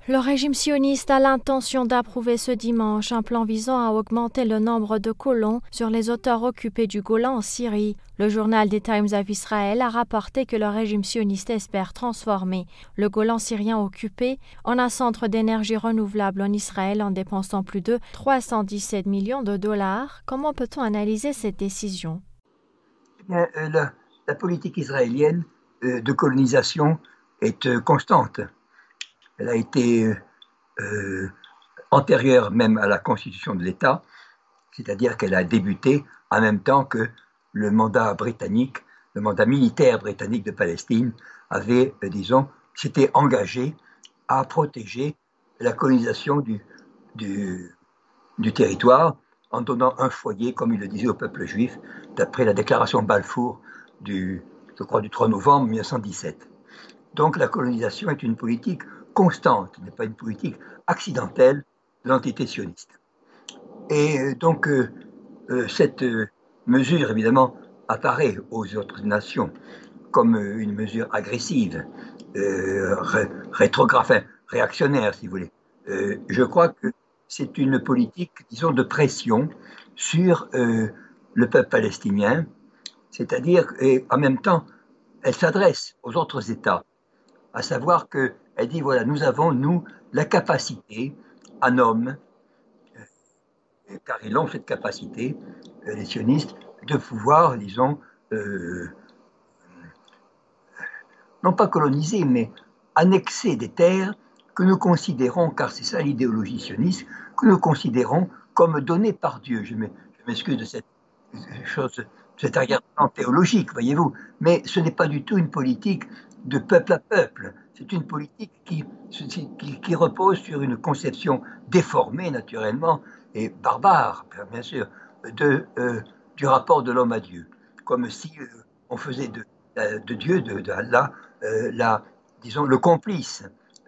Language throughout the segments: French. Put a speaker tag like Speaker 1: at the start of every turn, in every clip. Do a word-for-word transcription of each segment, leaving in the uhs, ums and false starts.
Speaker 1: Le régime sioniste a l'intention d'approuver ce dimanche un plan visant à augmenter le nombre de colons sur les hauteurs occupées du Golan en Syrie. Le journal des Times of Israel a rapporté que le régime sioniste espère transformer le Golan syrien occupé en un centre d'énergie renouvelable en Israël en dépensant plus de trois cent dix-sept millions de dollars. Comment peut-on analyser cette décision?
Speaker 2: Eh bien, euh, la, la politique israélienne euh, de colonisation est euh, constante. Elle a été euh, euh, antérieure même à la constitution de l'État, c'est-à-dire qu'elle a débuté en même temps que le mandat britannique, le mandat militaire britannique de Palestine avait, euh, disons, s'était engagé à protéger la colonisation du, du, du territoire en donnant un foyer, comme il le disait au peuple juif, d'après la déclaration Balfour du, je crois, du trois novembre mille neuf cent dix-sept. Donc la colonisation est une politique constante, n'est pas une politique accidentelle de l'entité sioniste. Et donc euh, euh, cette euh, mesure, évidemment, apparaît aux autres nations comme euh, une mesure agressive, euh, ré rétrograde, réactionnaire, si vous voulez. Euh, je crois que c'est une politique, disons, de pression sur euh, le peuple palestinien, c'est-à-dire, et en même temps, elle s'adresse aux autres États, à savoir qu'elle dit, voilà, nous avons, nous, la capacité, en homme, euh, car ils ont cette capacité, euh, les sionistes, de pouvoir, disons, euh, non pas coloniser, mais annexer des terres que nous considérons, car c'est ça l'idéologie sioniste, que nous considérons comme données par Dieu. Je m'excuse de cette chose, de cet arrière-plan théologique, voyez-vous, mais ce n'est pas du tout une politique de peuple à peuple. C'est une politique qui, qui, qui repose sur une conception déformée, naturellement, et barbare, bien sûr, de, euh, du rapport de l'homme à Dieu. Comme si euh, on faisait de, de Dieu, de, de Allah, euh, la, disons, le complice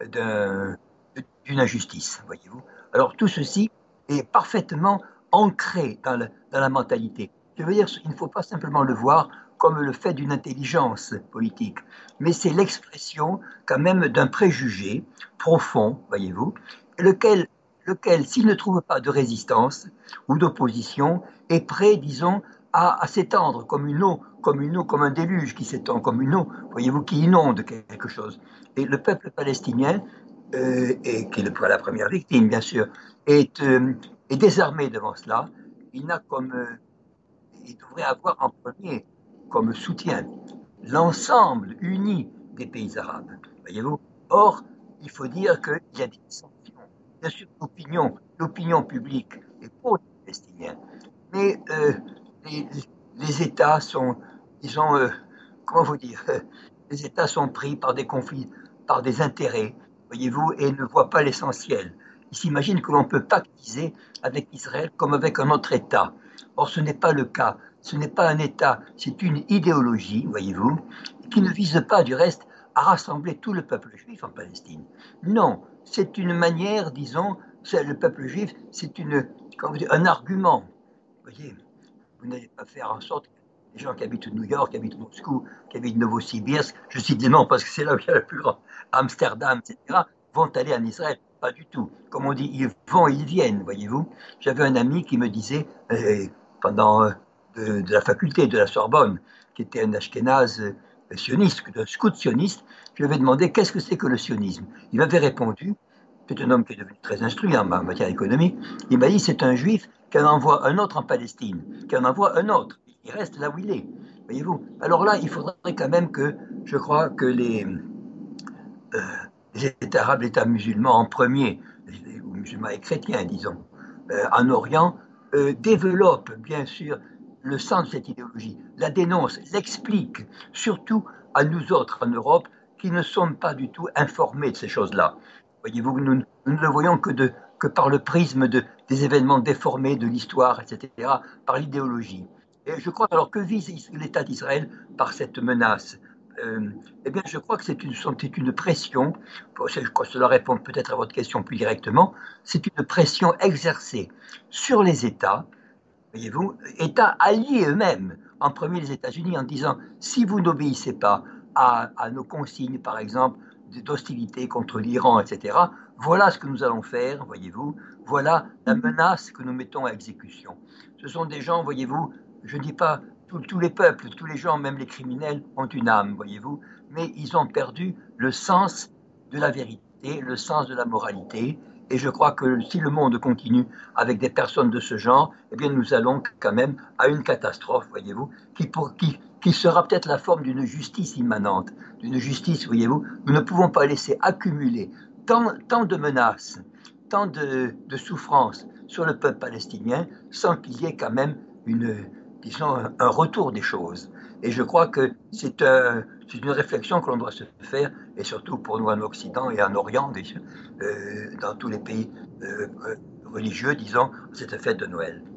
Speaker 2: d'une injustice, voyez-vous. Alors tout ceci est parfaitement ancré dans, le, dans la mentalité. Je veux dire, il ne faut pas simplement le voir comme le fait d'une intelligence politique, mais c'est l'expression quand même d'un préjugé profond, voyez-vous, lequel, lequel s'il ne trouve pas de résistance ou d'opposition, est prêt, disons, à, à s'étendre comme une eau, comme une eau, comme un déluge qui s'étend, comme une eau, voyez-vous, qui inonde quelque chose. Et le peuple palestinien, euh, et qui est la première victime, bien sûr, est, euh, est désarmé devant cela. Il n'a comme, euh, il devrait avoir en premier comme soutien l'ensemble uni des pays arabes, voyez-vous. Or, il faut dire qu'il y a des sanctions. Bien sûr, l'opinion, l'opinion publique est pour les Palestiniens, mais euh, les, les, États sont, disons, euh, comment vous dire, euh, les États sont pris par des conflits, par des intérêts, voyez-vous, et ne voient pas l'essentiel. Ils s'imaginent que l'on peut pactiser avec Israël comme avec un autre État. Or, ce n'est pas le cas. Ce n'est pas un État, c'est une idéologie, voyez-vous, qui ne vise pas, du reste, à rassembler tout le peuple juif en Palestine. Non, c'est une manière, disons, le peuple juif, c'est une, comment dire, un argument. Vous voyez, vous n'allez pas faire en sorte que les gens qui habitent New York, qui habitent Moscou, qui habitent Novosibirsk, je cite des noms parce que c'est là où il y a le plus grand, Amsterdam, et cetera, vont aller en Israël. Pas du tout. Comme on dit, ils vont, ils viennent, voyez-vous. J'avais un ami qui me disait, euh, pendant euh, de, de, la faculté de la Sorbonne, qui était un ashkénaze euh, sioniste, un scout sioniste, je lui avais demandé qu'est-ce que c'est que le sionisme. Il m'avait répondu, c'est un homme qui est devenu très instruit en matière économique, il m'a dit c'est un juif qui en envoie un autre en Palestine, qui en envoie un autre. Il reste là où il est, voyez-vous. Alors là, il faudrait quand même que, je crois que les, euh, les États arabes, l'État musulman en premier, ou musulmans et chrétiens, disons, euh, en Orient, euh, développent bien sûr le sens de cette idéologie, la dénonce, l'explique, surtout à nous autres en Europe qui ne sommes pas du tout informés de ces choses-là. Voyez-vous, nous, nous ne le voyons que, de, que par le prisme de, des événements déformés de l'histoire, et cetera, par l'idéologie. Et je crois alors que vise l'État d'Israël par cette menace? Euh, eh bien, je crois que c'est une, c'est une pression, je crois que cela répond peut-être à votre question plus directement, c'est une pression exercée sur les États, voyez-vous, États alliés eux-mêmes, en premier les États-Unis, en disant si vous n'obéissez pas à, à nos consignes, par exemple, d'hostilité contre l'Iran, et cetera. Voilà ce que nous allons faire, voyez-vous. Voilà la menace que nous mettons à exécution. Ce sont des gens, voyez-vous, je ne dis pas tous, tous les peuples, tous les gens, même les criminels, ont une âme, voyez-vous, mais ils ont perdu le sens de la vérité, le sens de la moralité. Et je crois que si le monde continue avec des personnes de ce genre, eh bien nous allons quand même à une catastrophe, voyez-vous, qui, pour, qui, qui sera peut-être la forme d'une justice immanente, d'une justice, voyez-vous. Nous ne pouvons pas laisser accumuler tant, tant de menaces, tant de, de souffrances sur le peuple palestinien sans qu'il y ait quand même une, disons, un, un retour des choses. Et je crois que c'est un, c'est une réflexion que l'on doit se faire, et surtout pour nous en Occident et en Orient, euh, dans tous les pays euh, religieux, disons, cette fête de Noël.